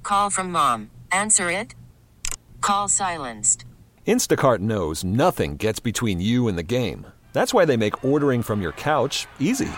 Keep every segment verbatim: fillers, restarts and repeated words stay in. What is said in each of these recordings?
call from mom. Answer it. Call silenced. Instacart knows nothing gets between you and the game. That's why they make ordering from your couch easy.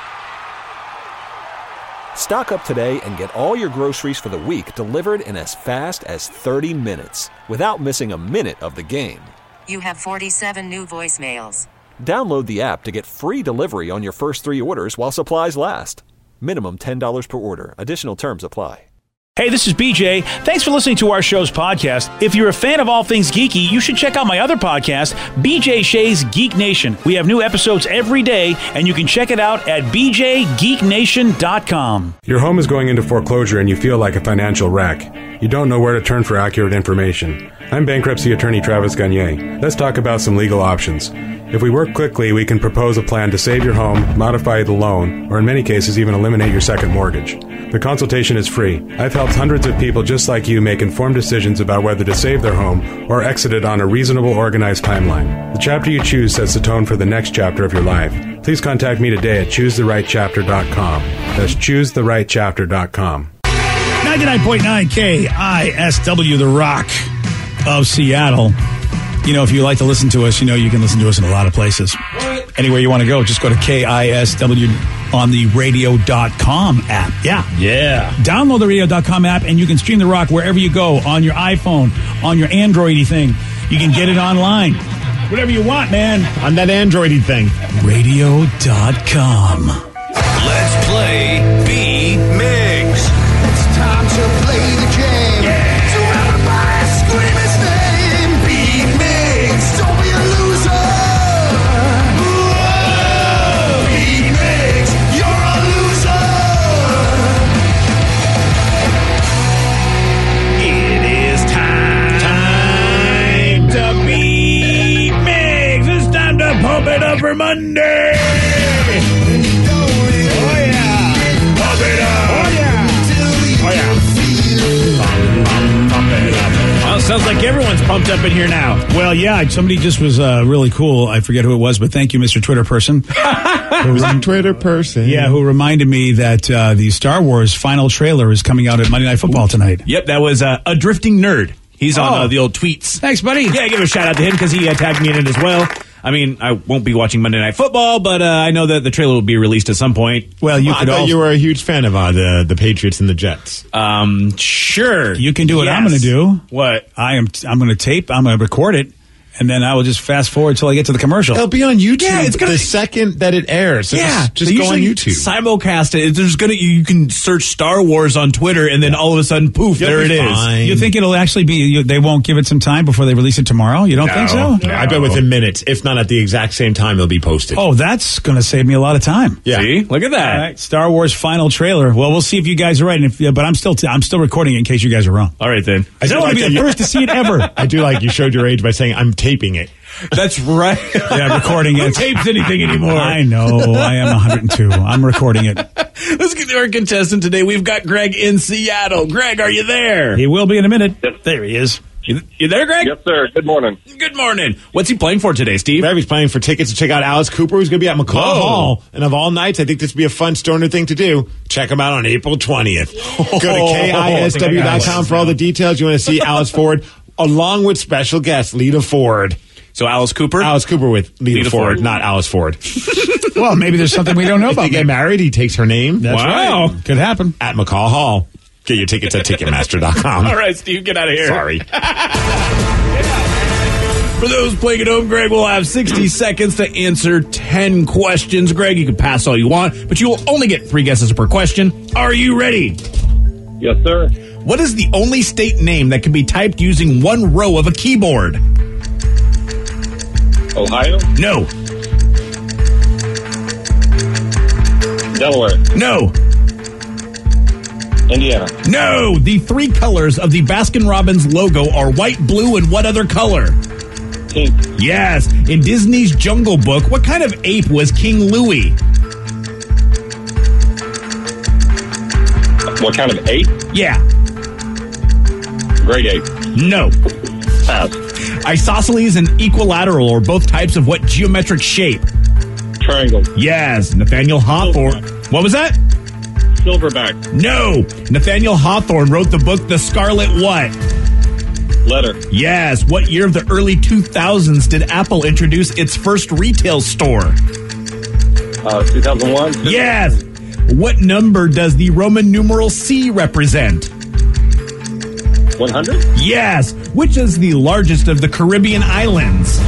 Stock up today and get all your groceries for the week delivered in as fast as thirty minutes without missing a minute of the game. You have forty-seven new voicemails. Download the app to get free delivery on your first three orders while supplies last. Minimum ten dollars per order. Additional terms apply. Hey, this is B J. Thanks for listening to our show's podcast. If you're a fan of all things geeky, you should check out my other podcast, B J Shea's Geek Nation. We have new episodes every day, and you can check it out at b j geek nation dot com. Your home is going into foreclosure and you feel like a financial wreck. You don't know where to turn for accurate information. I'm bankruptcy attorney Travis Gagne. Let's talk about some legal options. If we work quickly, we can propose a plan to save your home, modify the loan, or in many cases even eliminate your second mortgage. The consultation is free. I've helped hundreds of people just like you make informed decisions about whether to save their home or exit it on a reasonable, organized timeline. The chapter you choose sets the tone for the next chapter of your life. Please contact me today at choose the right chapter dot com. That's choose the right chapter dot com. ninety-nine point nine K I S W, The Rock of Seattle. You know, if you like to listen to us, you know you can listen to us in a lot of places. Anywhere you want to go, just go to K I S W on the radio dot com app. Yeah. Yeah. Download the radio dot com app, and you can stream The Rock wherever you go, on your iPhone, on your Android-y thing. You can get it online. Whatever you want, man. On that Android-y thing. radio dot com. Let's play B-Migs. It's time to play the game. Yeah. So everybody scream his name. B-Migs, don't be a loser. Whoa. B-Migs, you're a loser. It is time, time to be Migs. It's time to pump it up for Monday. Oh, yeah. Pump it up. Oh, yeah. Oh, yeah. Pump, pump it up. Well, sounds like everyone's pumped up in here now. Well, yeah, somebody just was uh, really cool. I forget who it was, but thank you, Mister Twitter person. Who was a Twitter person? Yeah, who reminded me that uh, the Star Wars final trailer is coming out at Monday Night Football tonight. Yep, that was uh, a drifting nerd. He's on Oh. uh, the old tweets. Thanks, buddy. Yeah, give a shout out to him because he uh, tagged me in it as well. I mean, I won't be watching Monday Night Football, but uh, I know that the trailer will be released at some point. Well, you I could thought also, you were a huge fan of uh, the the Patriots and the Jets. Um, sure. you can do what I'm Yes. going to do. What? I am. I'm going to tape. I'm going to record it, and then I will just fast forward till I get to the commercial. It'll be on YouTube Yeah, it's gonna- the second that it airs. So Yeah, just, just they go on usually YouTube. Simulcast it. There's gonna you can search Star Wars on Twitter, and then all of a sudden, poof, You'll there it be is. fine. You think it'll actually be? You, they won't give it some time before they release it tomorrow? You don't think so? No, I bet within minutes, if not at the exact same time, it'll be posted. Oh, that's going to save me a lot of time. yeah. See, look at that. All right, Star Wars final trailer. Well, we'll see if you guys are right. And if, yeah, but I'm still t- I'm still recording it in case you guys are wrong. All right then. I don't want to be like the that you- first to see it ever. I do like you showed your age by saying I'm taping it. That's right. Yeah, recording it. Who tapes anything anymore? I know. I am one hundred two. I'm recording it. Let's get to our contestant today. We've got Greg in Seattle. Greg, are you there? He will be in a minute. Yes. There he is. You, you there, Greg? Yes, sir. Good morning. Good morning. What's he playing for today, Steve? He's playing for tickets to check out Alice Cooper, who's going to be at McCaw Whoa. Hall. And of all nights, I think this would be a fun stoner thing to do. Check him out on April twentieth. Go to K I S W dot com for all the details. You want to see Alice Ford, along with special guest Lita Ford. So Alice Cooper? Alice Cooper with Lita, Lita Ford, Ford. not Alice Ford. Well, maybe there's something we don't know If about. they get married, he takes her name. That's Wow. right. Could happen. At McCaw Hall. Get your tickets at Ticketmaster dot com. All right, Steve, get out of here. Sorry. For those playing at home, Greg will have sixty seconds to answer ten questions. Greg, you can pass all you want, but you will only get three guesses per question. Are you ready? Yes, sir. What is the only state name that can be typed using one row of a keyboard? Ohio, No. Delaware, No. Indiana, No. The three colors of the Baskin-Robbins logo are white, blue, and what other color? pink, Yes. In Disney's Jungle Book, what kind of ape was King Louie? what kind of ape? Yeah. Great ape. No. Pass. Isosceles and equilateral are both types of what geometric shape? Triangle, Yes. Nathaniel Hawthorne. What was that? Silverback. No. Nathaniel Hawthorne wrote the book The Scarlet what? Letter. Yes. What year of the early two thousands did Apple introduce its first retail store? Uh, two thousand one. Yes. What number does the Roman numeral C represent? one hundred. Yes. Which is the largest of the Caribbean islands?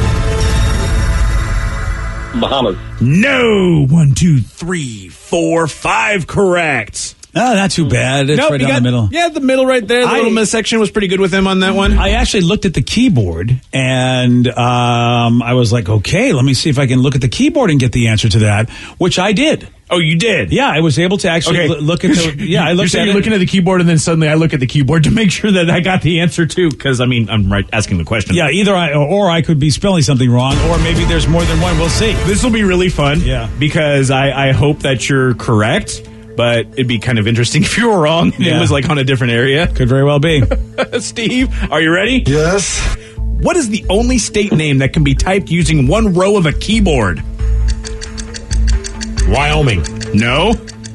Bahamas. No. One, two, three, four, five correct. No, not too bad. It's Nope, right you down got- the middle. Yeah, the middle right there. The I- little section was pretty good with him on that one. I actually looked at the keyboard and um, I was like, okay, let me see if I can look at the keyboard and get the answer to that, which I did. Oh, you did? Yeah, I was able to actually Okay. l- look at the. Yeah, I You're looked saying at you're it. looking at the keyboard, and then suddenly I look at the keyboard to make sure that I got the answer too. Because I mean, I'm right asking the question. Yeah, either I or I could be spelling something wrong, or maybe there's more than one. We'll see. This will be really fun. Yeah. Because I, I hope that you're correct, but it'd be kind of interesting if you were wrong and Yeah. it was like on a different area. Could very well be. Steve, are you ready? Yes. What is the only state name that can be typed using one row of a keyboard? Wyoming. No.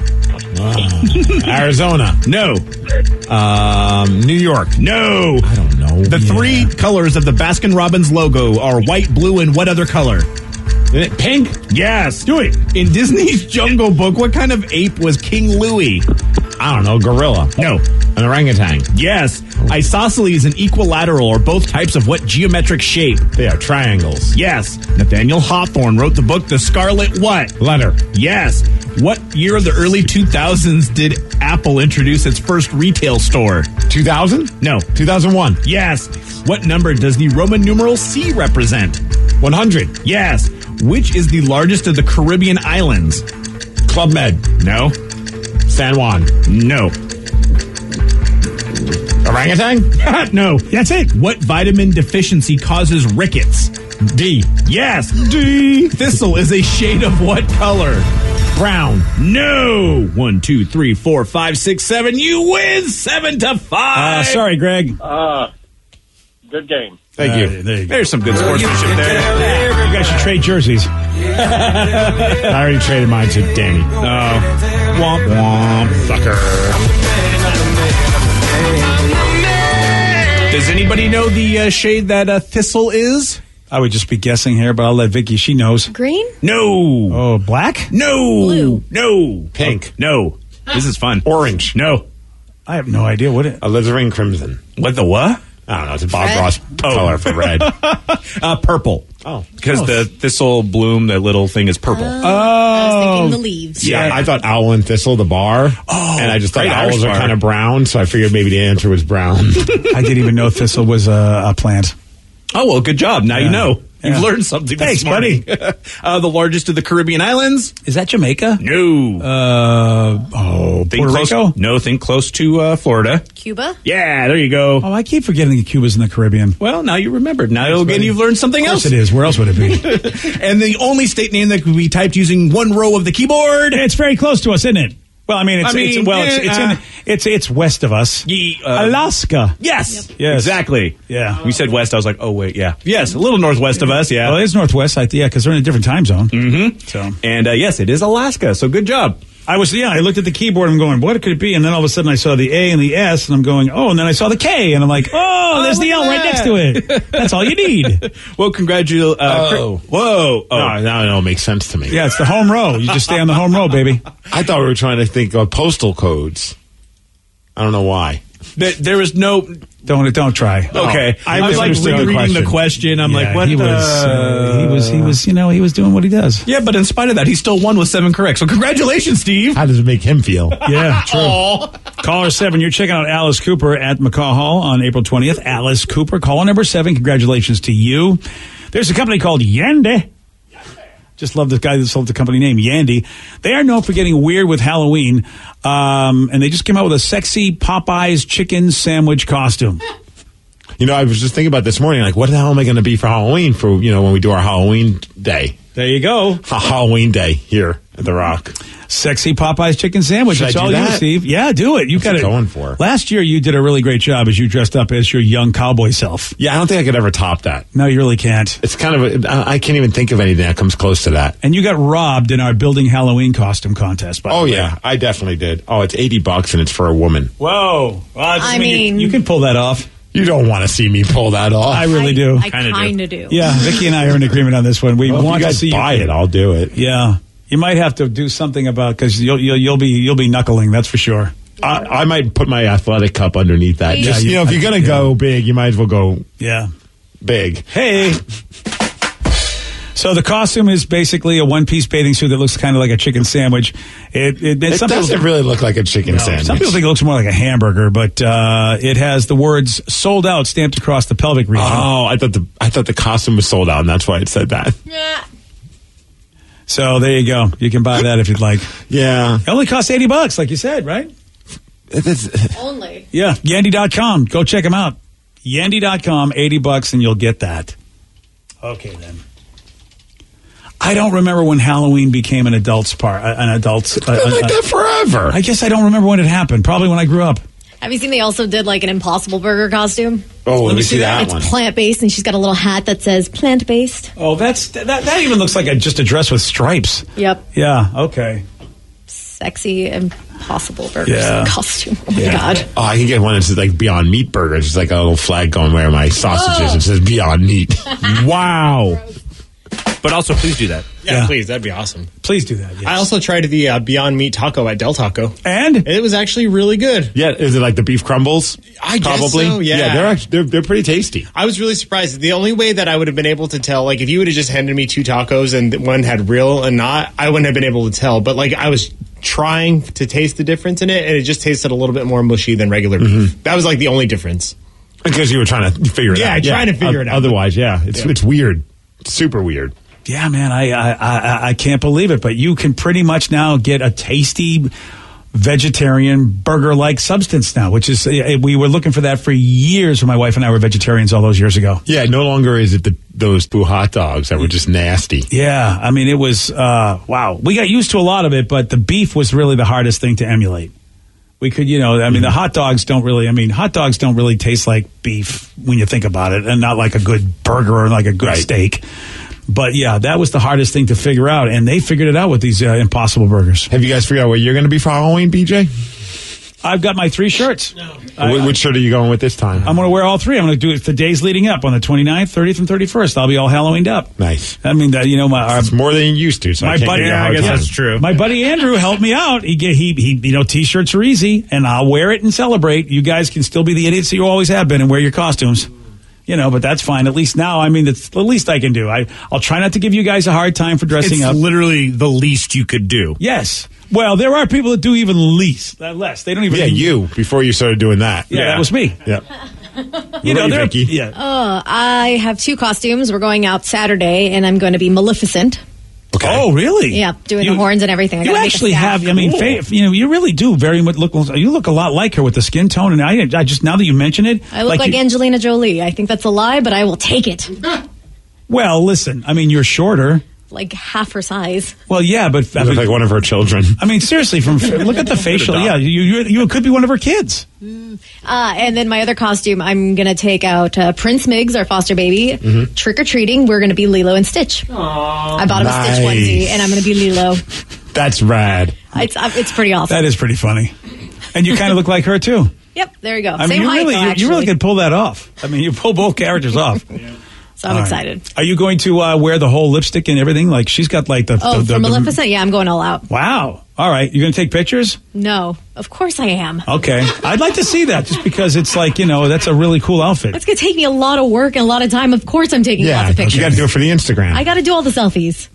Arizona. No. Um, New York. No. I don't know. The three colors of the Baskin Robbins logo are white, blue, and what other color? Pink? Yes. Do it. In Disney's Jungle Book, what kind of ape was King Louie? I don't know. Gorilla. No. An orangutan. Yes. Isosceles and equilateral are both types of what geometric shape? They are triangles. Yes. Nathaniel Hawthorne wrote the book The Scarlet what? Letter. Yes. What year of the early two thousands did Apple introduce its first retail store? two thousand? No. two thousand one. Yes. What number does the Roman numeral C represent? one hundred. Yes. Which is the largest of the Caribbean islands? Club Med. No. San Juan. No. Orangutan? No. That's it. What vitamin deficiency causes rickets? D. Yes. D. Thistle is a shade of what color? Brown. No. One, two, three, four, five, six, seven. You win seven to Uh, five. sorry, Greg. Uh, good game. Thank Uh, you. there you go. There's some good sportsmanship there. You guys should trade jerseys. I already traded mine to Danny. Oh. Womp womp. Sucker. Does anybody know the uh, shade that uh, thistle is? I would just be guessing here, but I'll let Vicky. She knows. Green? No. Oh, black? No. Blue. No. Pink. No. This is fun. Orange. No. I have no idea what it. Alizarin crimson. What the what? I don't know. It's a Bob Red? Ross color for red. Uh, purple. Oh. Because the thistle bloom, that little thing is purple. I was thinking the leaves. Yeah, I thought owl and thistle, the bar. Oh, and I just thought great Irish owls are bar. kind of brown, so I figured maybe the answer was brown. I didn't even know thistle was a, a plant. Oh, well, good job. Now Yeah. you know. You've Yeah. learned something Thanks, this morning. uh, the largest of the Caribbean islands? Is that Jamaica? No. Uh, oh, think Puerto close, Rico? No, think close to uh, Florida. Cuba? Yeah, there you go. Oh, I keep forgetting that Cuba's in the Caribbean. Well, now you remembered. Now Thanks, again, buddy. you've learned something Of course else. it is. Where else would it be? And the only state name that could be typed using one row of the keyboard. It's very close to us, isn't it? Well, I mean, it's, I mean, it's well, it's it's, yeah, in, it's it's west of us. Ye- uh, Alaska. Yes, Yes. exactly. Yeah. We said west. I was like, oh wait, yeah, yes, a little northwest of us. Yeah, Well, it's northwest. I, yeah, because they're in a different time zone. Mm-hmm. So and uh, yes, it is Alaska. So good job. I was, yeah, I looked at the keyboard and I'm going, what could it be? And then all of a sudden I saw the A and the S and I'm going, oh, and then I saw the K and I'm like, oh, there's the look L at right that. next to it. That's all you need. Well, congratulations. Uh, Oh. cr- Whoa. Oh. No, now it all makes sense to me. Yeah, it's the home row. You just stay on the home row, baby. I thought we were trying to think of postal codes. I don't know why. There, there was no. Don't don't try. Okay, I I was like misunderstood the rereading the question. question. I'm Yeah, like, what? he the... was, uh, he was, he was, you know, he was doing what he does. Yeah, but in spite of that, he still won with seven correct. So congratulations, Steve. How does it make him feel? Yeah, true. Caller seven, you're checking out Alice Cooper at McCaw Hall on April twentieth. Alice Cooper, caller number seven. Congratulations to you. There's a company called Yandy. Just love this guy that sold the company name, Yandy. They are known for getting weird with Halloween, um, and they just came out with a sexy Popeyes chicken sandwich costume. You know, I was just thinking about this morning, like, what the hell am I going to be for Halloween for, you know, when we do our Halloween day? There you go. Ha- Halloween day here. The Rock. Sexy Popeye's chicken sandwich. Should It's I do all that? you, Steve. Yeah, do it. You got What's it it going for? Last year, you did a really great job as you dressed up as your young cowboy self. Yeah, I don't think I could ever top that. No, you really can't. It's kind of, a, I can't even think of anything that comes close to that. And you got robbed in our building Halloween costume contest. By Oh, the way. yeah, I definitely did. Oh, it's eighty bucks and it's for a woman. Whoa. Well, I, just I you- mean- you, can pull that off. You don't want to see me pull that off. I really do. I kind of do. Yeah, Vicky and I are in agreement on this one. We Well, if want you to guys see buy you. it, I'll do it. Yeah, you might have to do something about because you'll, you'll you'll be you'll be knuckling. That's for sure. I, I might put my athletic cup underneath that. Yeah, Just, you- you know, if you're going to go big, you might as well go Yeah. big. Hey. So the costume is basically a one-piece bathing suit that looks kind of like a chicken sandwich. It, it, It some doesn't people, really look like a chicken sandwich. Some people think it looks more like a hamburger, but uh, it has the words "sold out" stamped across the pelvic region. Oh, I thought the I thought the costume was sold out, and that's why it said that. So there you go. You can buy that if you'd like. Yeah, It only costs eighty bucks, like you said, right? It's- Only. Yeah, yandy dot com. Go check them out. yandy dot com, eighty bucks, and you'll get that. Okay, then. I don't remember when Halloween became an adult's part. An adult's. it's been like that forever. I guess I don't remember when it happened. Probably when I grew up. Have you seen they also did like an Impossible Burger costume? oh, let, me see that, It's one. plant based, and she's got a little hat that says plant based. Oh, that's that. That even looks like a, just a dress with stripes. Yep. Yeah. Okay. Sexy Impossible Burger Yeah. costume. Oh my Yeah. god. Oh, I can get one that's like Beyond Meat Burger. It's like a little flag going where my sausage is. It says Beyond Meat. Wow. But also, please do that. Yeah, Yeah. please. That'd be awesome. Please do that. Yes. I also tried the uh, Beyond Meat taco at Del Taco. and It was actually really good. Yeah, is it like the beef crumbles? I guess Probably. so, yeah. they're actually they're, they're pretty tasty. I was really surprised. The only way that I would have been able to tell, like, if you would have just handed me two tacos and one had real and not, I wouldn't have been able to tell. But, like, I was trying to taste the difference in it, and it just tasted a little bit more mushy than regular beef. That was, like, the only difference. Because you were trying to figure it Yeah, out. trying to figure it out. Otherwise, yeah, it's Yeah. it's weird. It's super weird. yeah, man, I, I I I can't believe it, but you can pretty much now get a tasty vegetarian burger-like substance now, which is uh, we were looking for that for years when my wife and I were vegetarians all those years ago. Yeah, no longer is it the, those boo hot dogs that were just nasty. Yeah, I mean, it was, uh, wow. We got used to a lot of it, but the beef was really the hardest thing to emulate. We could, you know, I mean, the hot dogs don't really, I mean, hot dogs don't really taste like beef when you think about it, and not like a good burger or like a good Right. steak. But yeah, that was the hardest thing to figure out, and they figured it out with these uh, Impossible Burgers. Have you guys figured out what you're going to be for Halloween, B J? I've got my three shirts. I- Wh- Which shirt are you going with this time? I'm going to wear all three. I'm going to do it the days leading up on the twenty-ninth, thirtieth, and thirty-first. I'll be all Halloweened up. Nice. I mean, that you know, my our, It's more than you used to, so I my can't buddy, give you a yeah, hard I guess time. that's true. My buddy Andrew helped me out. He get he he you know t-shirts are easy, and I'll wear it and celebrate. You guys can still be the idiots that you always have been and wear your costumes. You know, but that's fine. At least now, I mean, it's the least I can do. I I'll try not to give you guys a hard time for dressing It's up. literally the least you could do. Yes. Well, there are people that do even least uh, less. They don't even. Yeah, you, before you started doing that. Yeah, that was me. Yeah. You know, What about they're Vicky? yeah. Uh, I have two costumes. We're going out Saturday, and I'm going to be Maleficent. Okay. Oh, really? Yeah, doing You- the horns and everything. I You gotta make a actually staff. have. I mean, fa- you know, you really do very much look. You look a lot like her with the skin tone, and I, I just now that you mention it, I look like, you- Angelina Jolie. I think that's a lie, but I will take it. Well, listen. I mean, you're shorter. Like half her size. Well, yeah, but You look like one of her children. I mean, seriously, from look at the facial. Yeah, you, you you could be one of her kids. Uh, and then my other costume, I'm going to take out uh, Prince Miggs, our foster baby. Mm-hmm. Trick or treating, we're going to be Lilo and Stitch. I bought him a Nice. Stitch onesie, and I'm going to be Lilo. That's rad. It's uh, it's pretty awesome. That is pretty funny, and you kind of look like her too. Yep, there you go. I mean, Same you height, really, though, you, you actually. really could pull that off. I mean, you pull both characters off. So I'm All right. excited. Are you going to uh, wear the whole lipstick and everything? Like she's got like the. Oh, the, the, for the- Maleficent? Yeah, I'm going all out. Wow. All right. You're going to take pictures? No, of course I am. Okay. I'd like to see that just because it's like, you know, that's a really cool outfit. That's going to take me a lot of work and a lot of time. Of course I'm taking Yeah, lots of you pictures. got to do it for the Instagram. I got to do all the selfies.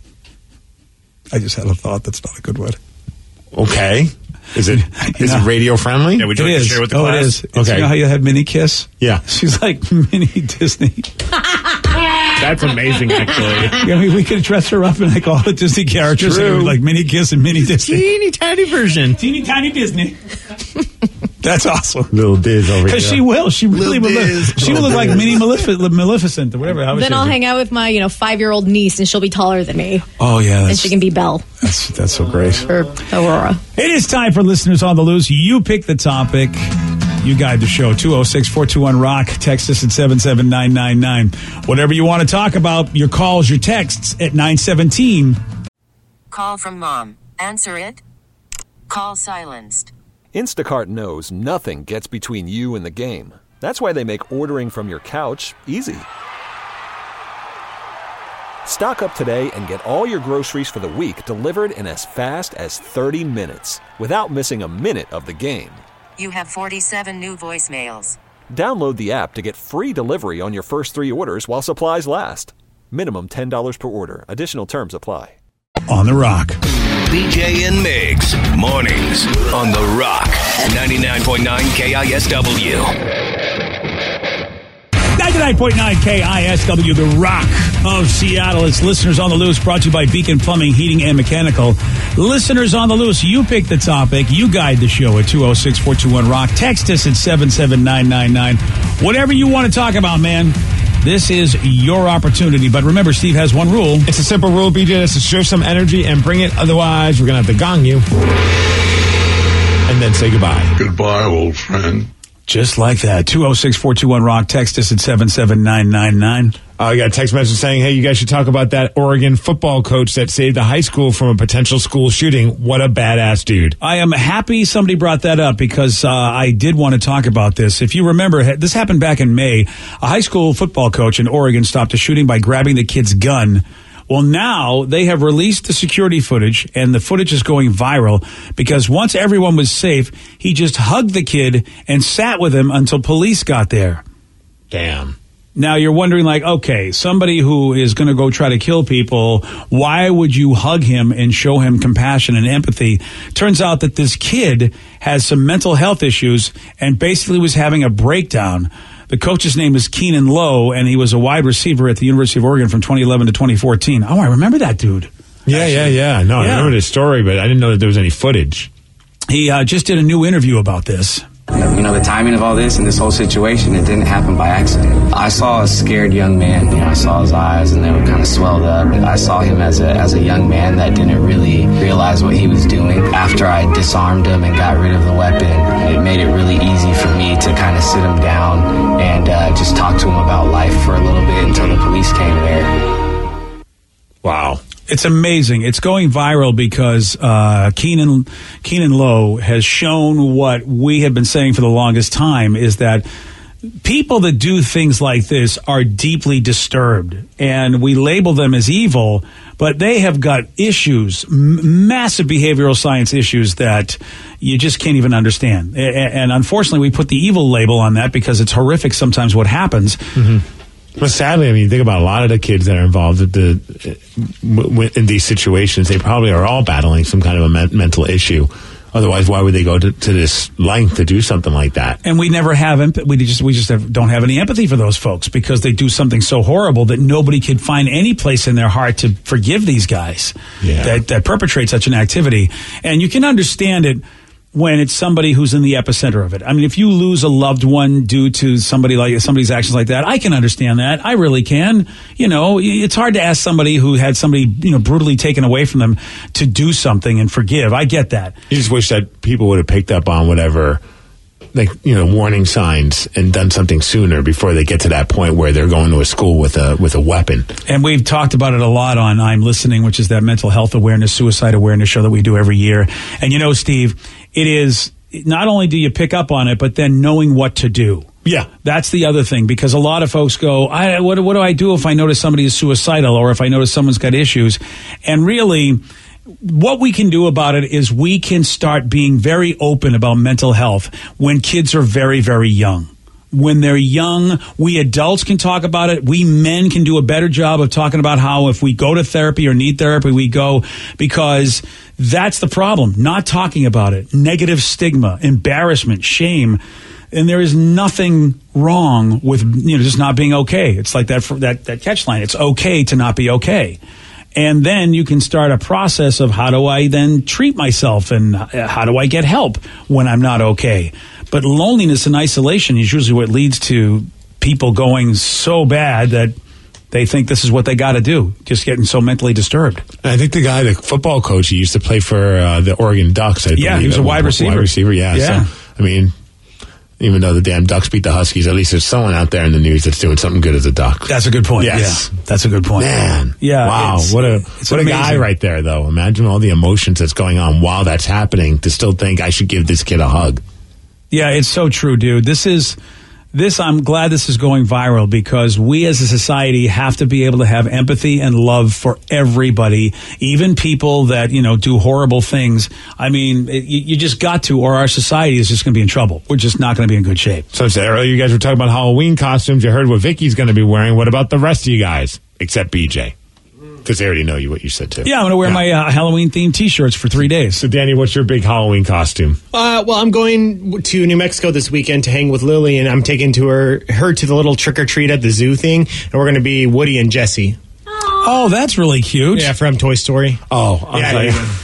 I just had a thought. That's not a good one. Okay. Is it is know. it radio friendly? Yeah, would you It like is. to share with the oh, class? it is. It's, Okay. You know how you have mini kiss? Yeah. She's like mini Disney. That's amazing, actually. I mean, we could dress her up in like all the Disney characters, True. like mini kiss and mini Disney. Teeny tiny version. Teeny tiny Disney. That's awesome. Little Diz over here. Because she will. She really will. Look, she will look like mini Malefic- Maleficent or whatever. How was Then she? I'll hang out with my, you know, five-year-old niece, and she'll be taller than me. Oh, yeah. And That's, she can be Belle that's, that's so great. or Aurora. It is time for Listeners on the Loose. You pick the topic. You guide the show. two oh six, four two one, ROCK. Text us at seven seven nine nine nine. Whatever you want to talk about, your calls, your texts at nine seventeen. Call from mom. Answer it. Call silenced. Instacart knows nothing gets between you and the game. That's why they make ordering from your couch easy. Stock up today and get all your groceries for the week delivered in as fast as thirty minutes without missing a minute of the game. You have forty-seven new voicemails. Download the app to get free delivery on your first three orders while supplies last. Minimum ten dollars per order. Additional terms apply. On the Rock. B J and Migs, mornings on The Rock, ninety-nine point nine K I S W. ninety-nine point nine K I S W, The Rock of Seattle. It's Listeners on the Loose, brought to you by Beacon Plumbing, Heating, and Mechanical. Listeners on the Loose, you pick the topic. You guide the show at two oh six, four two one, ROCK. Text us at seven seven nine nine nine. Whatever you want to talk about, man. This is your opportunity. But remember, Steve has one rule. It's a simple rule, B J. That's to show some energy and bring it. Otherwise, we're going to have to gong you. And then say goodbye. Goodbye, old friend. Just like that. two oh six, four two one, ROCK. Text us at seven seven nine nine nine. I uh, got a text message saying, hey, you guys should talk about that Oregon football coach that saved a high school from a potential school shooting. What a badass dude. I am happy somebody brought that up because uh, I did want to talk about this. If you remember, this happened back in May. A high school football coach in Oregon stopped a shooting by grabbing the kid's gun. Well, now they have released the security footage, and the footage is going viral because once everyone was safe, he just hugged the kid and sat with him until police got there. Damn. Now, you're wondering, like, okay, somebody who is going to go try to kill people, why would you hug him and show him compassion and empathy? Turns out that this kid has some mental health issues and basically was having a breakdown. The coach's name is Keenan Lowe, and he was a wide receiver at the University of Oregon from twenty eleven to twenty fourteen. Oh, I remember that dude. Yeah, Actually, yeah, yeah. No, yeah. I remember his story, but I didn't know that there was any footage. He uh, just did a new interview about this. You know, the timing of all this and this whole situation, it didn't happen by accident. I saw a scared young man. You know, I saw his eyes and they were kind of swelled up. I saw him as a as a young man that didn't really realize what he was doing. After I disarmed him and got rid of the weapon, it made it really easy for me to kind of sit him down and uh, just talk to him about life for a little bit until the police came there. Wow. It's amazing. It's going viral because uh, Keenan Keenan Lowe has shown what we have been saying for the longest time, is that people that do things like this are deeply disturbed, and we label them as evil, but they have got issues, m- massive behavioral science issues that you just can't even understand. A- and unfortunately, we put the evil label on that because it's horrific sometimes what happens. Mm-hmm. Well, sadly, I mean, you think about a lot of the kids that are involved at the, in these situations, they probably are all battling some kind of a men- mental issue. Otherwise, why would they go to, to this length to do something like that? And we never have emp- we just we just have, don't have any empathy for those folks because they do something so horrible that nobody could find any place in their heart to forgive these guys yeah. that, that perpetrate such an activity. And you can understand it when it's somebody who's in the epicenter of it. I mean, if you lose a loved one due to somebody like somebody's actions like that, I can understand that. I really can. You know, it's hard to ask somebody who had somebody, you know, brutally taken away from them to do something and forgive. I get that. You just wish that people would have picked up on whatever, like, you know, warning signs and done something sooner before they get to that point where they're going to a school with a with a weapon. And we've talked about it a lot on I'm Listening, which is that mental health awareness, suicide awareness show that we do every year. And you know, Steve, it is not only do you pick up on it, but then knowing what to do. Yeah. That's the other thing, because a lot of folks go, I, what, what do I do if I notice somebody is suicidal or if I notice someone's got issues? And really, what we can do about it is we can start being very open about mental health when kids are very, very young. When they're young, we adults can talk about it. We men can do a better job of talking about how if we go to therapy or need therapy, we go, because that's the problem. Not talking about it. Negative stigma, embarrassment, shame. And there is nothing wrong with, you know, just not being okay. It's like that, that, that catch line. It's okay to not be okay. And then you can start a process of how do I then treat myself and how do I get help when I'm not okay. But loneliness and isolation is usually what leads to people going so bad that they think this is what they got to do, just getting so mentally disturbed. I think the guy, the football coach, he used to play for uh, the Oregon Ducks. I Yeah, believe, he was a at wide one- receiver. Wide receiver, yeah. Yeah. So, I mean, even though the damn Ducks beat the Huskies, at least there's someone out there in the news that's doing something good as a Duck. That's a good point. Yes. Yeah, that's a good point. Man. Yeah. Wow. it's- What a it's what a guy amazing. right there, though. Imagine all the emotions that's going on while that's happening to still think I should give this kid a hug. Yeah, it's so true, dude. This is this. I'm glad this is going viral because we as a society have to be able to have empathy and love for everybody, even people that, you know, do horrible things. I mean, it, you, you just got to, or our society is just going to be in trouble. We're just not going to be in good shape. So so earlier you guys were talking about Halloween costumes. You heard what Vicky's going to be wearing. What about the rest of you guys? Except B J. Because they already know you what you said, too. Yeah, I'm going to wear my uh, Halloween-themed T-shirts for three days. So, Danny, what's your big Halloween costume? Uh, well, I'm going to New Mexico this weekend to hang with Lily, and I'm taking to her her to the little trick or treat at the zoo thing, and we're going to be Woody and Jesse. Oh, that's really cute. Yeah, from Toy Story. Oh, I'm Yeah, sorry.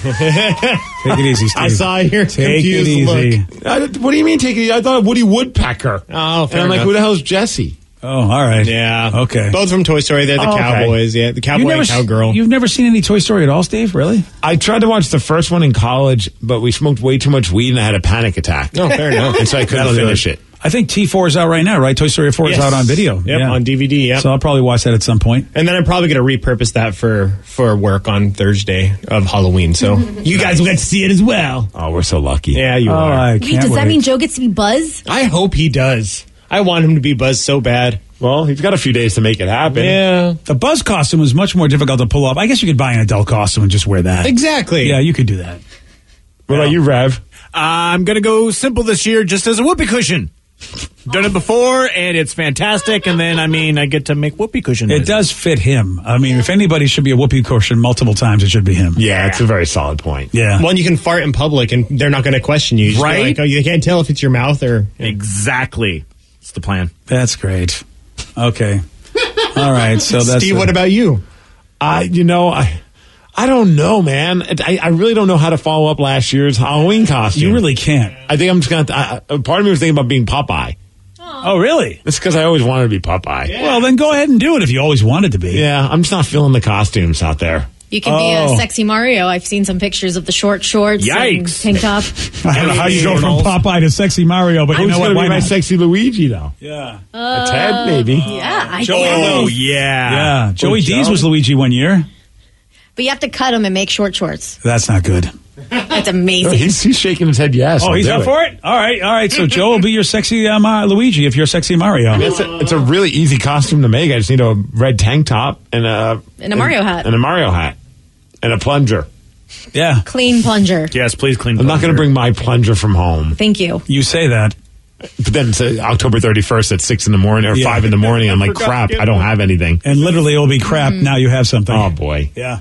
yeah. Take it easy, Steve. I saw your Take confused it easy. look. I, what do you mean take it? I thought Woody Woodpecker. Oh, and fair I'm like, enough. who the hell's Jesse? Oh, all right. Yeah. Okay. Both from Toy Story. They're the Oh, okay. cowboys. Yeah, the cowboy You've never, and cowgirl. You've never seen any Toy Story at all, Steve? Really? I tried to watch the first one in college, but we smoked way too much weed and I had a panic attack. Oh, fair enough. And so I couldn't That'll do finish it. it. I think T four is out right now, right? Toy Story four is Yes. out on video. Yep, on D V D. Yep. So I'll probably watch that at some point. And then I'm probably going to repurpose that for for work on Thursday of Halloween. So you guys will get to see it as well. Oh, we're so lucky. Yeah, you Oh, are. I Wait, can't does that wait. mean Joe gets to be Buzz? I hope he does. I want him to be Buzz so bad. Well, he's got a few days to make it happen. Yeah. The Buzz costume is much more difficult to pull off. I guess you could buy an adult costume and just wear that. Exactly. Yeah, you could do that. What about you, Rev? I'm going to go simple this year just as a whoopee cushion. Done it before, and it's fantastic. And then, I mean, I get to make whoopee cushion. It does fit him. I mean, if anybody should be a whoopee cushion multiple times, it should be him. Yeah, it's a very solid point. Yeah. One, you can fart in public and they're not going to question you. You just be Right? Like, oh, you can't tell if it's your mouth or. Exactly. It's the plan. That's great. Okay. All right. So that's Steve, a- what about you? I, you know, I, I don't know, man. I, I really don't know how to follow up last year's Halloween costume. You really can't. I think I'm just gonna. I, I- part of me was thinking about being Popeye. Oh, really? It's because I always wanted to be Popeye. Yeah. Well, then go ahead and do it if you always wanted to be. I'm just not feeling the costumes out there. You can be Oh. a sexy Mario. I've seen some pictures of the short shorts and Yikes. tank top. I don't know how you go from Popeye to sexy Mario, but you Who's know what? going to Why be my not? sexy Luigi, though? Yeah. A Ted, maybe. Yeah, I Joey- guess. Oh, yeah. Yeah. Joey Joe. D's was Luigi one year. But you have to cut them and make short shorts. That's not good. That's No, amazing. he's, he's shaking his head yes. Oh, I'll he's do up for it? All right. All right. So Joe will be your sexy uh, Ma- Luigi if you're sexy Mario. It's a, it's a really easy costume to make. I just need a red tank top and a And a Mario hat. and a Mario hat and a plunger. Yeah. Clean plunger. Yes, please clean. I'm not going to bring my plunger from home. Thank you. You say that. But then it's uh, October thirty-first at six in the morning or Yeah. five in the morning. I'm like, crap, I don't have anything. And literally it'll be crap. Now you have something. Oh boy. Yeah.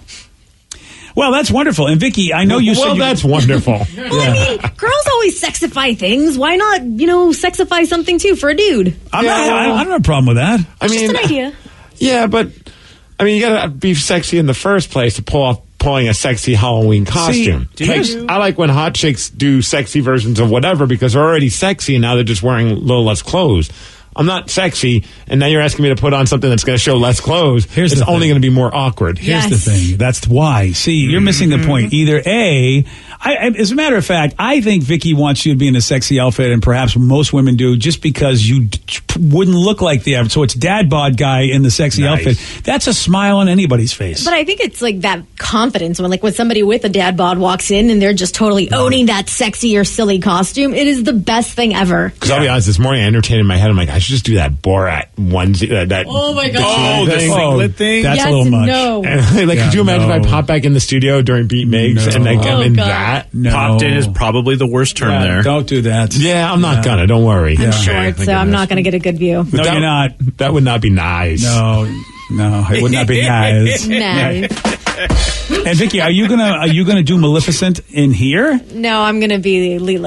Well, that's wonderful. And Vicky, I know you well, said you- that's wonderful. Well, I mean, girls always sexify things. Why not, you know, sexify something too for a dude? I'm Yeah, not, I, well- I don't have a problem with that. I mean, Just an idea. yeah, but I mean, you gotta be sexy in the first place to pull off pulling a sexy Halloween costume. do you- Like, I like when hot chicks do sexy versions of whatever because they're already sexy and now they're just wearing a little less clothes. I'm not sexy, and now you're asking me to put on something that's going to show less clothes. Here's it's the only thing. going to be more awkward. Here's Yes. the thing. That's why. See, you're missing the point. Either A, I, I- as a matter of fact, I think Vicky wants you to be in a sexy outfit, and perhaps most women do, just because you d- wouldn't look like the average. So it's dad bod guy in the sexy Nice. outfit. That's a smile on anybody's face. But I think it's like that confidence when, like, when somebody with a dad bod walks in and they're just totally owning that sexy or silly costume. It is the best thing ever. Because I'll be honest, this morning I entertained in my head. I'm like, I should just do that Borat onesie. That, that Oh, my God. Oh, the thing. singlet thing? That's yes, a little much. no. And, like, Yeah, could you imagine no. if I pop back in the studio during Beat Migs No. and like I'm Oh, in God. that? No. Popped in is probably the worst term Yeah, there. Don't do that. Yeah, I'm not Yeah. gonna. Don't worry. Yeah. Short, so I'm not going to get a good view. No, That- you're not. That would not be nice. No, no, it would not be nice. Nice. And Vicky, are you gonna are you gonna do Maleficent in here? No, I'm going to be Lilo.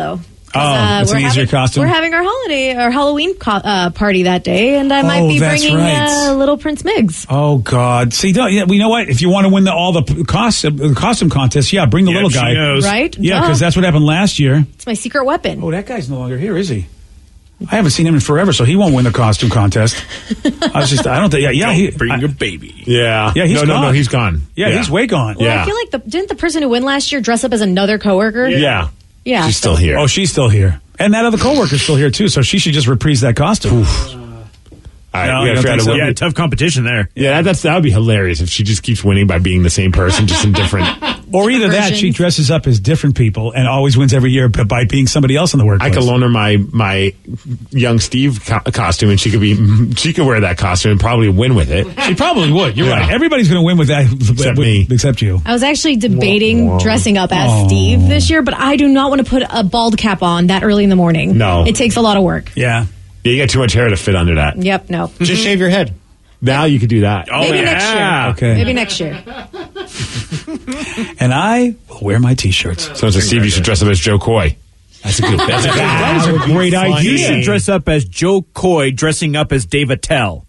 Oh, Uh, it's we're an easier having, costume. We're having our holiday, our Halloween co- uh, party that day, and I might Oh, be that's bringing right. uh, little Prince Miggs. Oh God! See, don't, yeah, we know what? If you want to win the, all the p- costume uh, costume contests, yeah, bring the Yep, little she guy, knows. Right? Yeah, Duh. because that's what happened last year. It's my secret weapon. Oh, that guy's no longer here, is he? I haven't seen him in forever, so he won't win the costume contest. I was just, I don't think, yeah, yeah, he, Bring I- your baby. Yeah. yeah, he's no, gone. no, no, he's gone. Yeah, he's way gone. Well, Yeah. I feel like the didn't the person who won last year dress up as another coworker? Yeah. Yeah. She's still here. Oh, she's still here, and that other coworker's still here too. So she should just reprise that costume. All right, No, we you gotta don't figure out think a so? way- Yeah, tough competition there. Yeah, that, that's that would be hilarious if she just keeps winning by being the same person, just in different. Or either that, she versions. dresses up as different people and always wins every year b- by being somebody else in the I workplace. could loan her my my young Steve co- costume, and she could be she could wear that costume and probably win with it. She probably would. You're Yeah. right. Everybody's going to win with that, Except with- me. except you. I was actually debating Whoa, whoa. dressing up as Oh. Steve this year, but I do not want to put a bald cap on that early in the morning. No. It takes a lot of work. Yeah. Yeah, you got too much hair to fit under that. Yep, no. Just shave your head. Now you could do that. Oh, Maybe yeah. next year. Okay. Maybe next year. And I will wear my T-shirts. So it's Steve, you should dress up as Joe Coy. That's a good. That's a good. That is a great idea. You should dress up as Joe Coy dressing up as Dave Attell.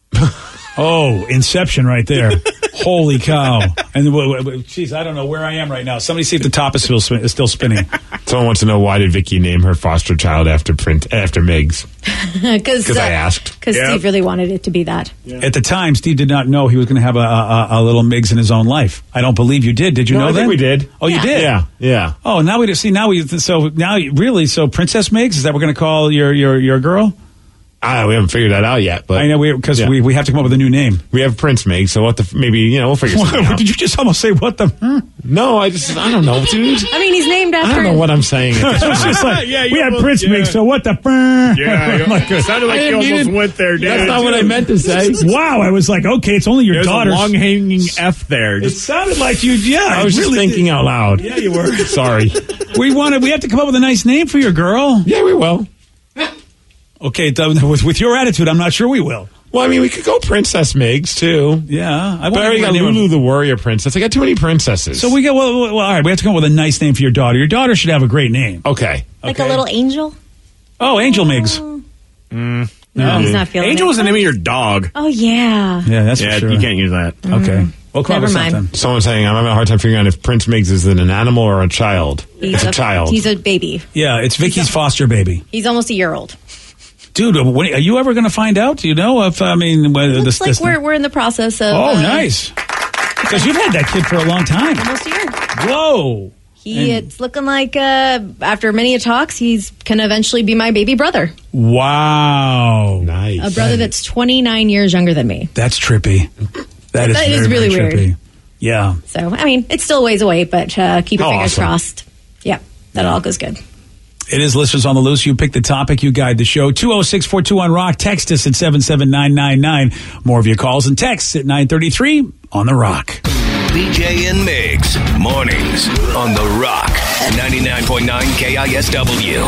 Oh, Inception right there. Holy cow. And, w- w- geez, I don't know where I am right now. Somebody see if the top is still, spin- is still spinning. Someone wants to know why did Vicky name her foster child after print after Miggs? Because I asked. Because Yep. Steve really wanted it to be that. At the time, Steve did not know he was going to have a, a, a little Miggs in his own life. I don't believe you did. Did you No, know I that? think we did. Oh, you Yeah. did? Yeah, yeah. Oh, now we see. Now we so now you- really. So Princess Miggs, is that what we're going to call your your your girl? Ah, we haven't figured that out yet, but I know we because Yeah. we, we have to come up with a new name. we have Prince Miggs, so what the f- maybe you know we'll figure something out. Did you just almost say what the? Hmm? No, I just I don't know, dude. I mean, he's named I after. don't know what I'm saying. At this It's just like Yeah, you we had almost- Prince yeah. Miggs. So what the? Yeah, Like, it sounded like I you didn't mean almost it. went there, dude. That's not what I meant to say. wow, I was like, okay, it's only your There's daughter's. a long-hanging F there. It Just sounded like you. Yeah, I was it just really thinking did. out loud. Yeah, you were. Sorry. We wanted. We have to come up with a nice name for your girl. Yeah, we will. Okay, th- with with your attitude, I'm not sure we will. Well, I mean, we could go Princess Miggs too. Yeah, I But I already got name her- Lulu the Warrior Princess. I got too many princesses. So we got well, well, well, all right. We have to come up with a nice name for your daughter. Your daughter should have a great name. okay. like Okay. a little angel. Oh, Angel Miggs. Mm. No, he's not feeling Angel it. was the name of your dog. Oh, yeah. Yeah, that's Yeah, for sure. you can't use that. Okay, we'll come up Never with mind. something. Someone's saying I'm having a hard time figuring out if Prince Miggs is an animal or a child. He's it's a, child. He's a baby. Yeah, it's Vicky's foster baby. He's almost a year old. Dude, when, are you ever going to find out? Do you know if I mean whether Looks this? like this we're, we're in the process of. oh, uh, nice. Because you've had that kid for a long time. Almost a year. Whoa. He, And- it's looking like uh, after many talks, he's going to eventually be my baby brother. Wow. nice. A brother that's twenty-nine years younger than me. That's trippy. That is, That very, is really very weird. trippy. Yeah. So, I mean, it's still a ways away, but uh, keep your Oh, fingers awesome. crossed. Yeah, that all goes good. It is Listeners on the Loose. You pick the topic, you guide the show. two oh six, four two one, ROCK. Text us at seven seven nine nine nine. More of your calls and texts at nine thirty-three on The Rock. B J and Migs, mornings on The Rock, ninety-nine point nine K I S W.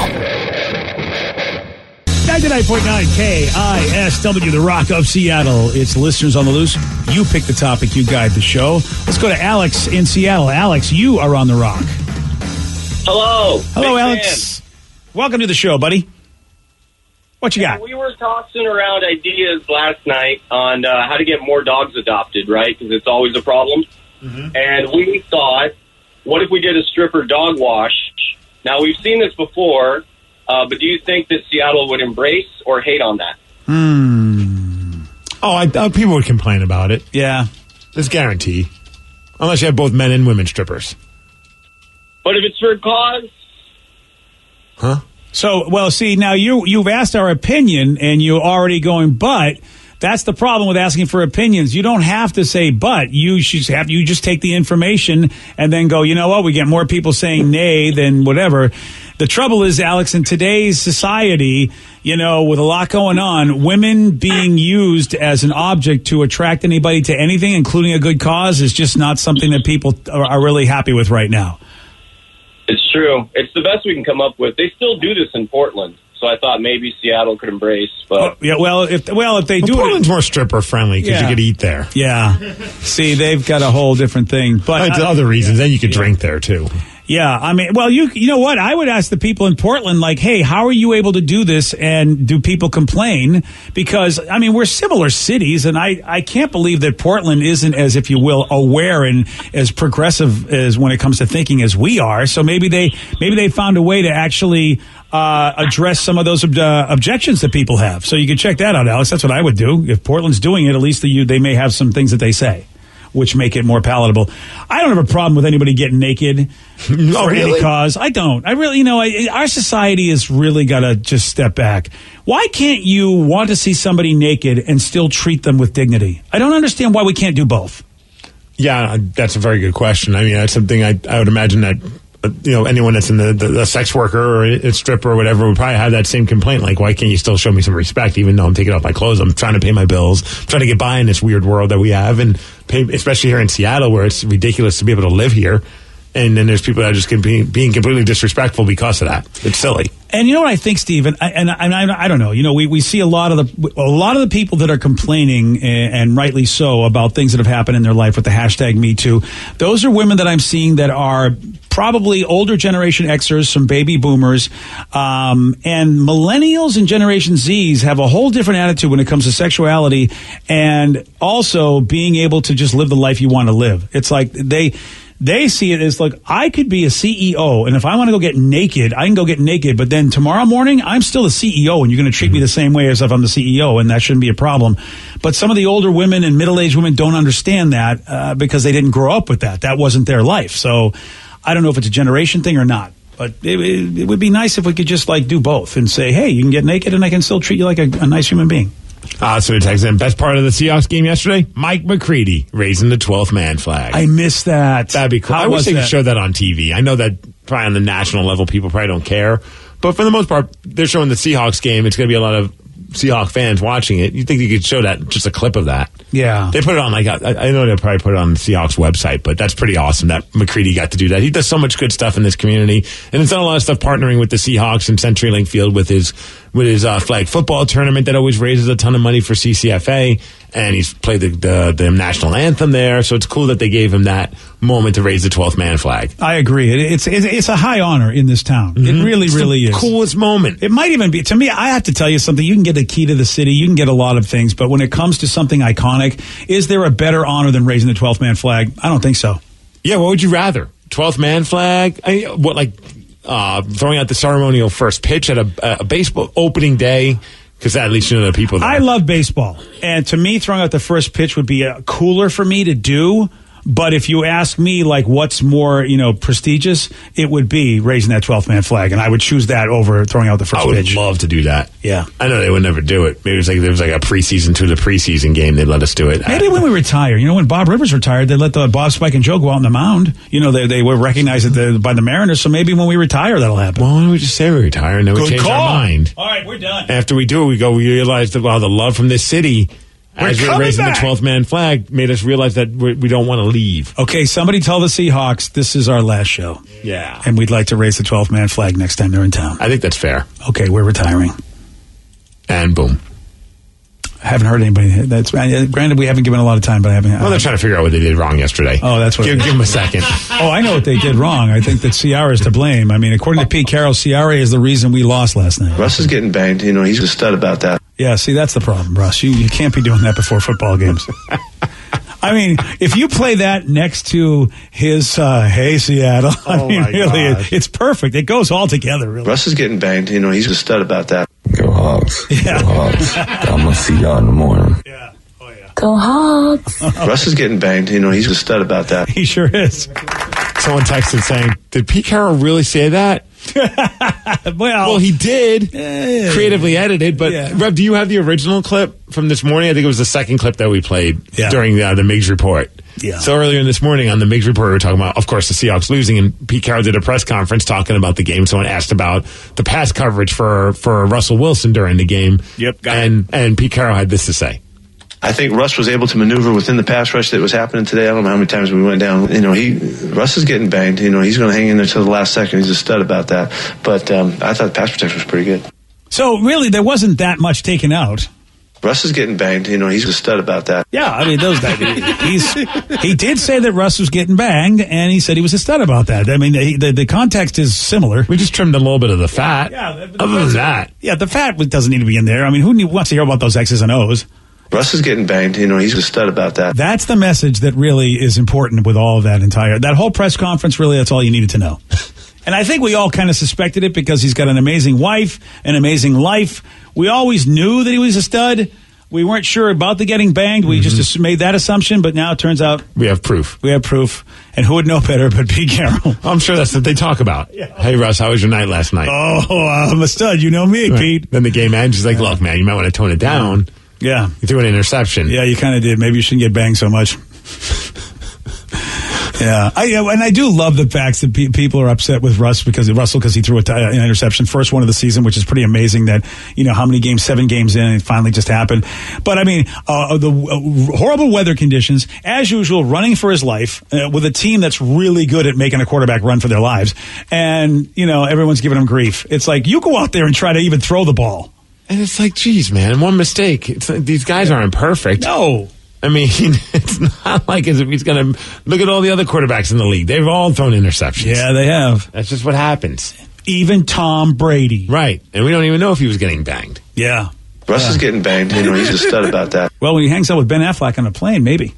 ninety-nine point nine K I S W, The Rock of Seattle. It's Listeners on the Loose. You pick the topic, you guide the show. Let's go to Alex in Seattle. Alex, you are on The Rock. Hello. Hello, Big Alex. Welcome to the show, buddy. What you got? fan. We were tossing around ideas last night on uh, how to get more dogs adopted, right? Because it's always a problem. Mm-hmm. And we thought, what if we did a stripper dog wash? Now, we've seen this before, uh, but do you think that Seattle would embrace or hate on that? Hmm. Oh, I, uh, people would complain about it. Yeah. There's guarantee. Unless you have both men and women strippers. But if it's for a cause, Huh? So, well, see, now you, you've asked our opinion and you're already going, but that's the problem with asking for opinions. You don't have to say, but you should have, you just take the information and then go, you know what? We get more people saying nay than whatever. The trouble is, Alex, in today's society, you know, with a lot going on, women being used as an object to attract anybody to anything, including a good cause, is just not something that people are, are really happy with right now. it's true. It's the best we can come up with. They still do this in Portland, so I thought maybe Seattle could embrace. But Oh, yeah, well, if well, if they Well, do Portland's it, more stripper friendly because Yeah. you could eat there. yeah. See, they've got a whole different thing, but It's uh, other reasons. Then you could drink there too. Yeah, I mean, well, you you know what? I would ask the people in Portland, like, hey, how are you able to do this, and do people complain? Because, I mean, we're similar cities, and I, I can't believe that Portland isn't, as if you will, aware and as progressive as when it comes to thinking as we are. So maybe they maybe they found a way to actually uh, address some of those ob- uh, objections that people have. So you can check that out, Alex. That's what I would do. If Portland's doing it, at least the, you, they may have some things that they say, which make it more palatable. I don't have a problem with anybody getting naked for Oh, really? any cause. I don't. I really, you know, I, our society has really got to just step back. Why can't you want to see somebody naked and still treat them with dignity? I don't understand why we can't do both. Yeah, that's a very good question. I mean, that's something I, I would imagine that, uh, you know, anyone that's in the, the, the sex worker or a stripper or whatever would probably have that same complaint. Like, why can't you still show me some respect, even though I'm taking off my clothes? I'm trying to pay my bills, I'm trying to get by in this weird world that we have, and pay, especially here in Seattle, where it's ridiculous to be able to live here. And then there's people that are just being, being completely disrespectful because of that. It's silly. And you know what I think, Steve, and I, and I, and I, I don't know. You know, we, we see a lot of the a lot of the people that are complaining, and, and rightly so, about things that have happened in their life with the hashtag Me Too. Those are women that I'm seeing that are probably older Generation Xers, some baby boomers, um, and millennials and Generation Zs have a whole different attitude when it comes to sexuality, and also being able to just live the life you want to live. It's like they. They see it as like, I could be a C E O, and if I want to go get naked, I can go get naked, but then tomorrow morning, I'm still the C E O, and you're going to treat me the same way as if I'm the C E O, and that shouldn't be a problem. But some of the older women and middle-aged women don't understand that uh, because they didn't grow up with that. That wasn't their life. So I don't know if it's a generation thing or not, but it, it, it would be nice if we could just like do both and say, hey, you can get naked, and I can still treat you like a, a nice human being. Uh, so we text in, best part of the Seahawks game yesterday, Mike McCready raising the twelfth man flag. I missed that. That'd be cool. How I wish was they that? could show that on T V. I know that probably on the national level, people probably don't care. But for the most part, they're showing the Seahawks game. It's going to be a lot of Seahawks fans watching it. You think you could show that, just a clip of that? Yeah. They put it on, like, I, I know they probably put it on the Seahawks website, but that's pretty awesome that McCready got to do that. He does so much good stuff in this community, and he's done a lot of stuff partnering with the Seahawks and CenturyLink Field with his with his uh, flag football tournament that always raises a ton of money for C C F A, and he's played the, the the national anthem there, so it's cool that they gave him that moment to raise the twelfth man flag. I agree. It, it's, it's it's a high honor in this town. Mm-hmm. It really, it's really the is. Coolest moment. It might even be, to me, I have to tell you something. You can get a key to the city. You can get a lot of things. But when it comes to something iconic, is there a better honor than raising the twelfth man flag? I don't think so. Yeah, what would you rather? twelfth man flag? I, what, like uh, throwing out the ceremonial first pitch at a, a baseball opening day? Because at least you know the people there. I love baseball. And to me, throwing out the first pitch would be uh, cooler for me to do. But if you ask me, like, what's more, you know, prestigious, it would be raising that twelfth man flag, and I would choose that over throwing out the first I would pitch. love to do that. Yeah, I know they would never do it. Maybe it was like there was like a preseason to the preseason game. They'd let us do it. Maybe when we retire, you know, when Bob Rivers retired, they let the Bob, Spike, and Joe go out on the mound. You know, they they were recognized the, by the Mariners. So maybe when we retire, that'll happen. Well, why don't we just say we retire and then we Good change call. our mind? All right, we're done. After we do it, we go. We realize that wow, the love from this city. We're As we were coming raising back. the twelfth man flag, made us realize that we, we don't want to leave. Okay, somebody tell the Seahawks this is our last show. Yeah. And we'd like to raise the twelfth man flag next time they're in town. I think that's fair. Okay, we're retiring. And boom. I haven't heard anybody. That's uh, granted, we haven't given a lot of time, but I haven't. Well, they're trying to figure out what they did wrong yesterday. Oh, that's what. Give, give them a second. Oh, I know what they did wrong. I think that Ciara is to blame. I mean, according to Pete Carroll, Ciara is the reason we lost last night. Russ is getting banged. You know, he's a stud about that. Yeah, see, that's the problem, Russ. You, you can't be doing that before football games. I mean, if you play that next to his uh, "Hey Seattle," I Oh, mean, my really, it, gosh. it's perfect. It goes all together, really. Russ is getting banged. You know, he's a stud about that. Go Hogs. Yeah. Go Hogs. I'm going to see y'all in the morning. Yeah. Oh, yeah. Go Hogs. Russ is getting banged. You know, he's a stud about that. He sure is. Someone texted saying, "Did Pete Carroll really say that?" well, well, he did. Yeah. Creatively edited, but Yeah. Rev, do you have the original clip from this morning? I think it was the second clip that we played Yeah. during uh, the Miggs Report. Yeah. So earlier in this morning on the Miggs Report, we were talking about, of course, the Seahawks losing, and Pete Carroll did a press conference talking about the game. Someone asked about the pass coverage for for Russell Wilson during the game. Yep, got and and Pete Carroll had this to say. I think Russ was able to maneuver within the pass rush that was happening today. I don't know how many times we went down. You know, he Russ is getting banged. You know, he's going to hang in there till the last second. He's a stud about that. But um, I thought the pass protection was pretty good. So really, there wasn't that much taken out. Russ is getting banged. You know, he's a stud about that. Yeah, I mean, those guys. He's he did say that Russ was getting banged, and he said he was a stud about that. I mean, the the, the context is similar. We just trimmed a little bit of the fat. Yeah, the, the other than that, yeah, the fat doesn't need to be in there. I mean, who need, wants to hear about those X's and O's? Russ is getting banged. You know, he's a stud about that. That's the message that really is important with all of that entire that whole press conference. Really, that's all you needed to know. And I think we all kind of suspected it because he's got an amazing wife, an amazing life. We always knew that he was a stud. We weren't sure about the getting banged. We mm-hmm. just made that assumption, but now it turns out we have proof. We have proof. And who would know better but Pete Carroll? I'm sure that's what they talk about. Yeah. Hey, Russ, how was your night last night? Oh, I'm a stud. You know me, right. Pete. Then the game ends. He's like, look, man, you might want to tone it down. Yeah. You threw an interception. Yeah, you kind of did. Maybe you shouldn't get banged so much. Yeah, I, and I do love the facts that pe- people are upset with Russ because Russell because he threw a t- an interception, first one of the season, which is pretty amazing. That you know how many games, seven games in, and it finally just happened. But I mean, uh, the uh, horrible weather conditions, as usual, running for his life uh, with a team that's really good at making a quarterback run for their lives, and you know everyone's giving him grief. It's like you go out there and try to even throw the ball, and it's like, geez, man, one mistake. It's like, these guys aren't perfect. No. I mean, it's not like as if he's going to look at all the other quarterbacks in the league. They've all thrown interceptions. Yeah, they have. That's just what happens. Even Tom Brady. Right. And we don't even know if he was getting banged. Yeah. Russ yeah. is getting banged. You know, he's a stud about that. Well, when he hangs out with Ben Affleck on a plane, maybe.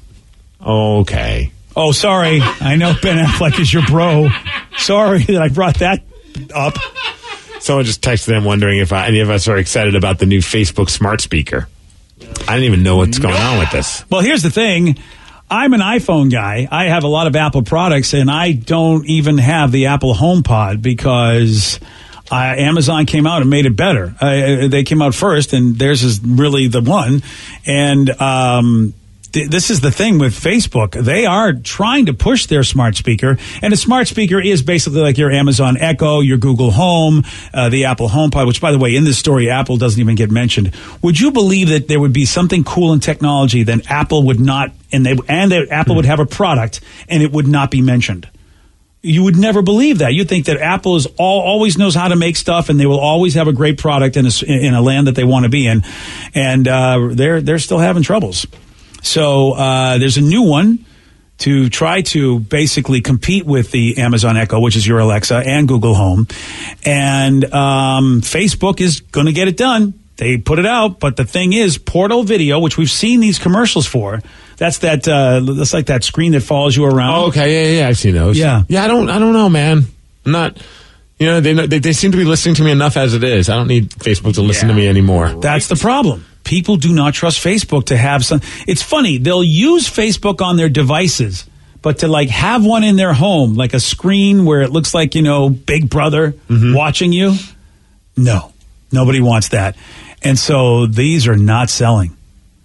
Okay. Oh, sorry. I know Ben Affleck is your bro. Sorry that I brought that up. Someone just texted them wondering if I, any of us are excited about the new Facebook smart speaker. I didn't even know what's going on with this. Well, here's the thing. I'm an iPhone guy. I have a lot of Apple products, and I don't even have the Apple HomePod because uh, Amazon came out and made it better. Uh, they came out first, and theirs is really the one. And um, th- this is the thing with Facebook. They are trying to push their smart speaker, and a smart speaker is basically like your Amazon Echo, your Google Home, uh, the Apple HomePod, which, by the way, in this story, Apple doesn't even get mentioned. Would you believe that there would be something cool in technology that Apple would not, and they and that Apple would have a product, and it would not be mentioned? You would never believe that. You'd think that Apple is all, always knows how to make stuff, and they will always have a great product in a, in a land that they want to be in, and uh, they're they're still having troubles. So uh, there's a new one to try to basically compete with the Amazon Echo, which is your Alexa, and Google Home. And um, Facebook is going to get it done. They put it out, but the thing is, Portal Video, which we've seen these commercials for, that's that. Uh, that's like that screen that follows you around. Oh, okay, yeah, yeah, I've seen those. Yeah, yeah. I don't, I don't know, man. I'm not. You know, they they, they seem to be listening to me enough as it is. I don't need Facebook to listen yeah. to me anymore. That's the problem. People do not trust Facebook to have some. It's funny. They'll use Facebook on their devices, but to like have one in their home, like a screen where it looks like, you know, Big Brother mm-hmm. watching you. No, nobody wants that. And so these are not selling.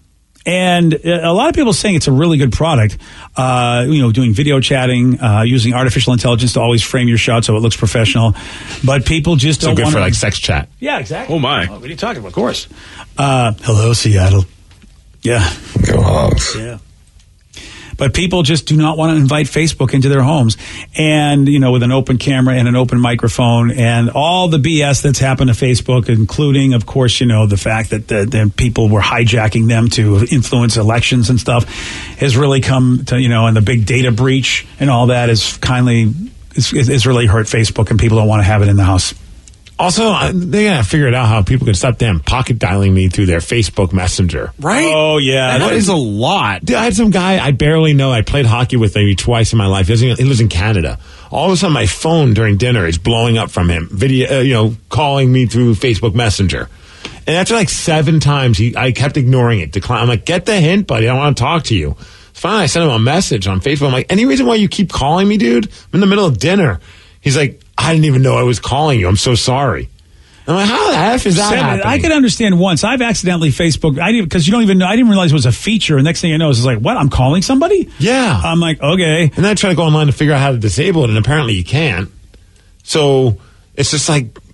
And a lot of people saying it's a really good product, uh, you know, doing video chatting, uh, using artificial intelligence to always frame your shot so it looks professional. But people just so don't good want for like sex chat. Yeah, exactly. Oh, my. Oh, what are you talking about? Of course. Uh, hello, Seattle. Yeah. Go Hawks. Yeah. But people just do not want to invite Facebook into their homes. And, you know, with an open camera and an open microphone and all the B S that's happened to Facebook, including, of course, you know, the fact that the, the people were hijacking them to influence elections and stuff has really come to, you know, and the big data breach and all that is kindly, is, is really hurt Facebook, and people don't want to have it in the house. Also, they gotta figure it out how people can stop damn pocket dialing me through their Facebook Messenger. Right? Oh, yeah. That is a lot. Dude, I had some guy I barely know. I played hockey with maybe twice in my life. He lives in, he lives in Canada. All of a sudden, my phone during dinner is blowing up from him. Video, uh, you know, calling me through Facebook Messenger. And after like seven times, he, I kept ignoring it. Decline. I'm like, get the hint, buddy. I don't want to talk to you. Finally, I sent him a message on Facebook. I'm like, any reason why you keep calling me, dude? I'm in the middle of dinner. He's like, I didn't even know I was calling you. I'm so sorry. I'm like, how the F is that Seven, happening? I could understand once. I've accidentally Facebook, I didn't, because you don't even know, I didn't realize it was a feature. And next thing you know, it's like, what? I'm calling somebody? Yeah. I'm like, okay. And then I try to go online to figure out how to disable it, and apparently you can't. So it's just like,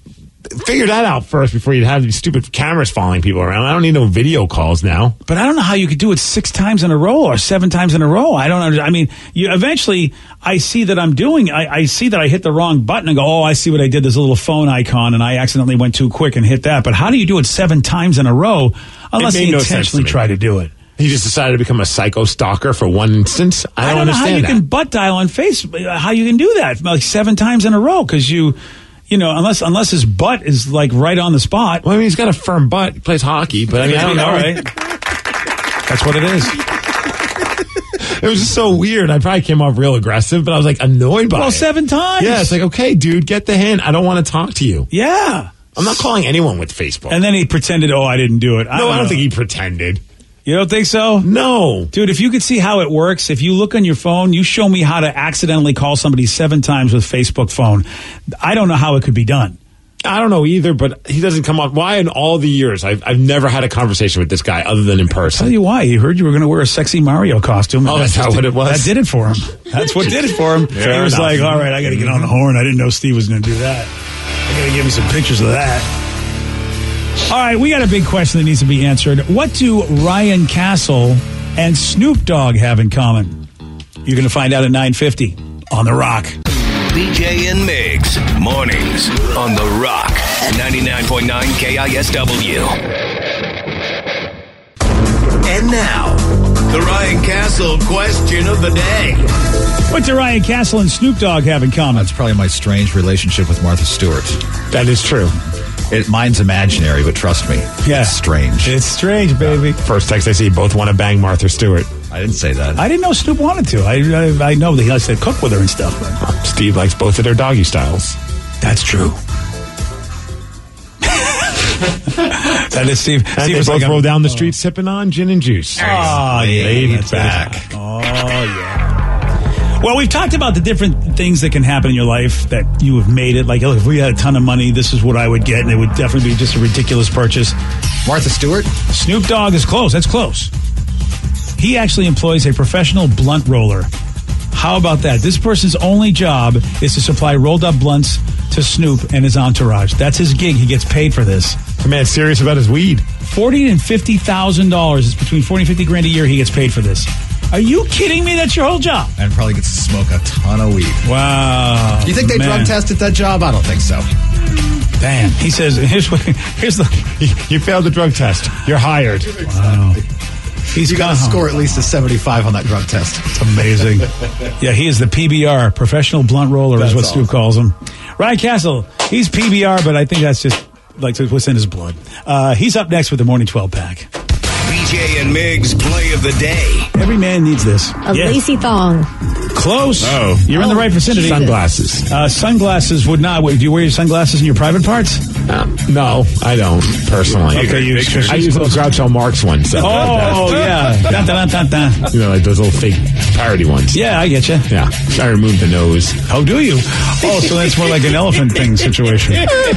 Figure that out first before you have these stupid cameras following people around. I don't need no video calls now. But I don't know how you could do it six times in a row or seven times in a row. I don't know. I mean, you eventually I see that I'm doing, I, I see that I hit the wrong button and go, oh, I see what I did. There's a little phone icon and I accidentally went too quick and hit that. But how do you do it seven times in a row unless you no intentionally try to do it? He just decided to become a psycho stalker for one instance. I don't, I don't know how understand you that. can butt dial on Facebook, how you can do that like seven times in a row because you, you know, unless unless his butt is like right on the spot. Well, I mean, he's got a firm butt. He plays hockey, but I mean, I don't know. All right. That's what it is. It was just so weird. I probably came off real aggressive, but I was like annoyed by well, it. seven times. Yeah, it's like, okay, dude, get the hint. I don't want to talk to you. Yeah. I'm not calling anyone with Facebook. And then he pretended, oh, I didn't do it. I no, don't I don't know. think he pretended. You don't think so? No. Dude, if you could see how it works, if you look on your phone, you show me how to accidentally call somebody seven times with Facebook phone. I don't know how it could be done. I don't know either, but he doesn't come up. Why in all the years? I've, I've never had a conversation with this guy other than in person. I'll tell you why. He heard you were going to wear a sexy Mario costume. Oh, that's just, what it was? That did it for him. That's what did it for him. Fair he was enough. like, all right, I got to get on the horn. I didn't know Steve was going to do that. I got to give me some pictures of that. All right, we got a big question that needs to be answered. What do Ryan Castle and Snoop Dogg have in common? You're going to find out at nine fifty on The Rock. B J and Migs, mornings on The Rock, ninety-nine point nine K I S W. And now, the Ryan Castle question of the day. What do Ryan Castle and Snoop Dogg have in common? That's probably my strange relationship with Martha Stewart. That is true. It, mine's imaginary, but trust me, Yeah. it's strange. It's strange, baby. First text I see, both want to bang Martha Stewart. I didn't say that. I didn't know Snoop wanted to. I I, I know that he likes to cook with her and stuff. But Steve likes both of their doggy styles. that's true. That is Steve. And Steve they was both like, roll down the street sipping on gin and juice. Oh, yeah. Laid That's back. it. Oh, yeah. Well, we've talked about the different things that can happen in your life that you have made it. Like, look, if we had a ton of money, this is what I would get, and it would definitely be just a ridiculous purchase. Martha Stewart? Snoop Dogg is close. That's close. He actually employs a professional blunt roller. How about that? This person's only job is to supply rolled up blunts to Snoop and his entourage. That's his gig. He gets paid for this. The man's serious about his weed. Forty and fifty thousand dollars. It's between forty and fifty grand a year. He gets paid for this. Are you kidding me? That's your whole job. And probably gets to smoke a ton of weed. Wow. You think they man. drug tested that job? I don't think so. Damn. He says, here's what, here's the. You failed the drug test. You're hired. Wow. He's you got to score at least a seventy-five on that drug test. It's amazing. Yeah, he is the P B R, professional blunt roller, That's is what awesome. Stu calls him. Ryan Castle, he's P B R, but I think that's just like what's in his blood. Uh, he's up next with the Morning twelve pack. B J and Migs play of the day. Every man needs this. A Yeah. lacy thong. Close. Oh. You're in the right vicinity. Jesus. Sunglasses. Uh, sunglasses would not. Do you wear your sunglasses in your private parts? Uh, no, I don't, personally. Okay, you- I use those Groucho Marx ones. So Oh, yeah. Dun, dun, dun, dun, dun. You know, like those little fake parody ones. Yeah, I get you. Yeah. I removed the nose. Oh, do you? Oh, so that's more like an elephant thing situation.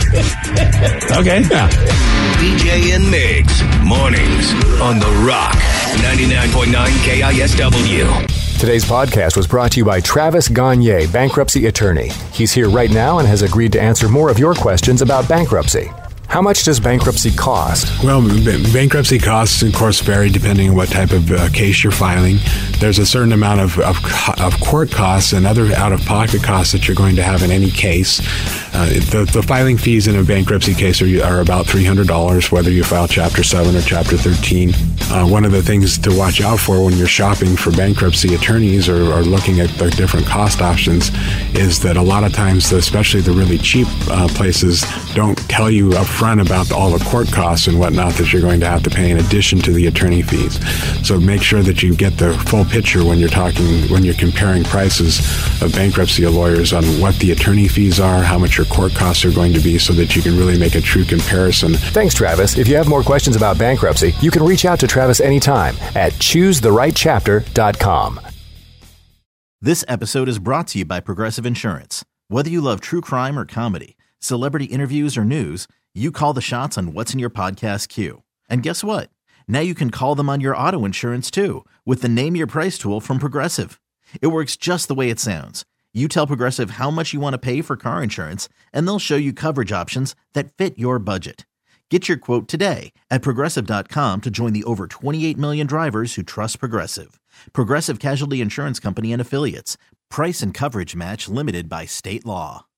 Okay. Yeah. B J and Migs, mornings on The Rock, ninety-nine point nine K I S W. Today's podcast was brought to you by Travis Gagne, bankruptcy attorney. He's here right now and has agreed to answer more of your questions about bankruptcy. How much does bankruptcy cost? Well, b- bankruptcy costs, of course, vary depending on what type of uh, case you're filing. There's a certain amount of, of, co- of court costs and other out-of-pocket costs that you're going to have in any case. Uh, the, the filing fees in a bankruptcy case are, are about three hundred dollars, whether you file Chapter seven or Chapter thirteen. Uh, one of the things to watch out for when you're shopping for bankruptcy attorneys or, or looking at the different cost options is that a lot of times, especially the really cheap uh, places, don't tell you up front about all the court costs and whatnot that you're going to have to pay in addition to the attorney fees. So make sure that you get the full picture when you're talking, when you're comparing prices of bankruptcy lawyers on what the attorney fees are, how much your court costs are going to be, so that you can really make a true comparison. Thanks, Travis. If you have more questions about bankruptcy, you can reach out to Travis anytime at choose the right chapter dot com. This episode is brought to you by Progressive Insurance. Whether you love true crime or comedy, celebrity interviews or news, you call the shots on what's in your podcast queue. And guess what? Now you can call them on your auto insurance too with the Name Your Price tool from Progressive. It works just the way it sounds. You tell Progressive how much you want to pay for car insurance, and they'll show you coverage options that fit your budget. Get your quote today at Progressive dot com to join the over twenty-eight million drivers who trust Progressive. Progressive Casualty Insurance Company and Affiliates. Price and coverage match limited by state law.